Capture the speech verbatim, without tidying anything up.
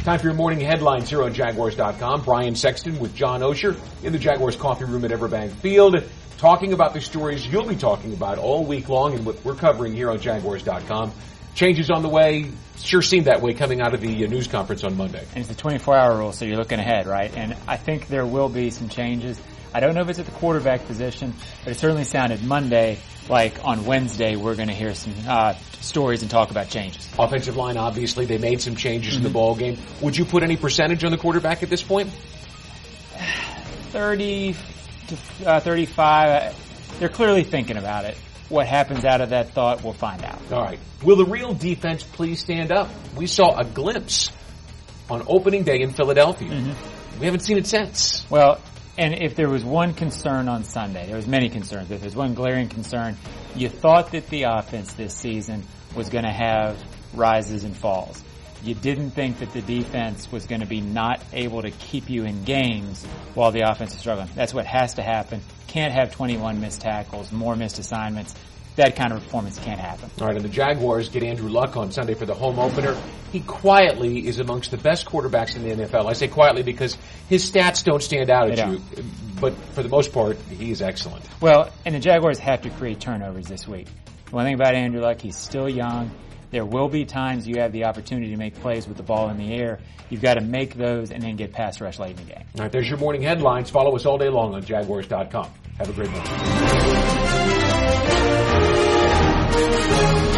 Time for your morning headlines here on Jaguars dot com. Brian Sexton with John Osher in the Jaguars coffee room at Everbank Field, talking about the stories you'll be talking about all week long and what we're covering here on Jaguars dot com. Changes on the way. Sure seemed that way coming out of the uh, news conference on Monday. And it's the twenty-four hour rule, so you're looking ahead, right? And I think there will be some changes. I don't know if it's at the quarterback position, but it certainly sounded Monday like on Wednesday we're going to hear some uh, stories and talk about changes. Offensive line, obviously, they made some changes Mm-hmm. in the ball game. Would you put any percentage on the quarterback at this point? thirty to uh, thirty-five. They're clearly thinking about it. What happens out of that thought, we'll find out. All right. Will the real defense please stand up? We saw a glimpse on opening day in Philadelphia. Mm-hmm. We haven't seen it since. Well, and if there was one concern on Sunday, there was many concerns. If there's one glaring concern, you thought that the offense this season was going to have rises and falls. You didn't think that the defense was going to be not able to keep you in games while the offense is struggling. That's what has to happen. Can't have twenty-one missed tackles, more missed assignments. That kind of performance can't happen. All right, and the Jaguars get Andrew Luck on Sunday for the home opener. He quietly is amongst the best quarterbacks in the N F L. I say quietly because his stats don't stand out at you, but for the most part, he is excellent. Well, and the Jaguars have to create turnovers this week. One thing about Andrew Luck, he's still young. There will be times you have the opportunity to make plays with the ball in the air. You've got to make those and then get pass rush late in the game. All right, there's your morning headlines. Follow us all day long on Jaguars dot com. Have a great morning.